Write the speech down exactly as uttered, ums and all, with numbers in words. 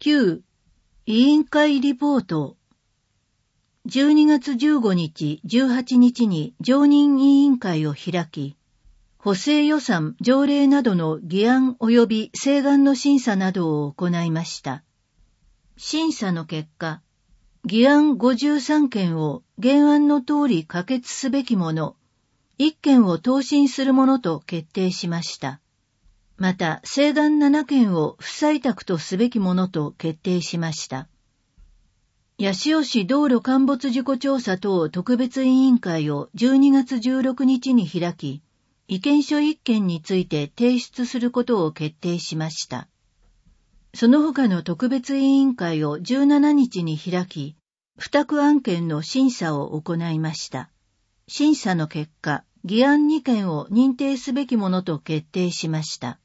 きゅう. 委員会リポート。じゅうにがつじゅうごにち、じゅうはちにちに常任委員会を開き、補正予算、条例などの議案及び請願の審査などを行いました。審査の結果、議案ごじゅうさんけんを原案の通り可決すべきもの、いっけんを答申するものと決定しました。また、請願ななけんを不採択とすべきものと決定しました。八潮市道路陥没事故調査等特別委員会をじゅうにがつじゅうろくにちに開き、意見書いっけんについて提出することを決定しました。その他の特別委員会をじゅうしちにちに開き、付託案件の審査を行いました。審査の結果、議案にけんを認定すべきものと決定しました。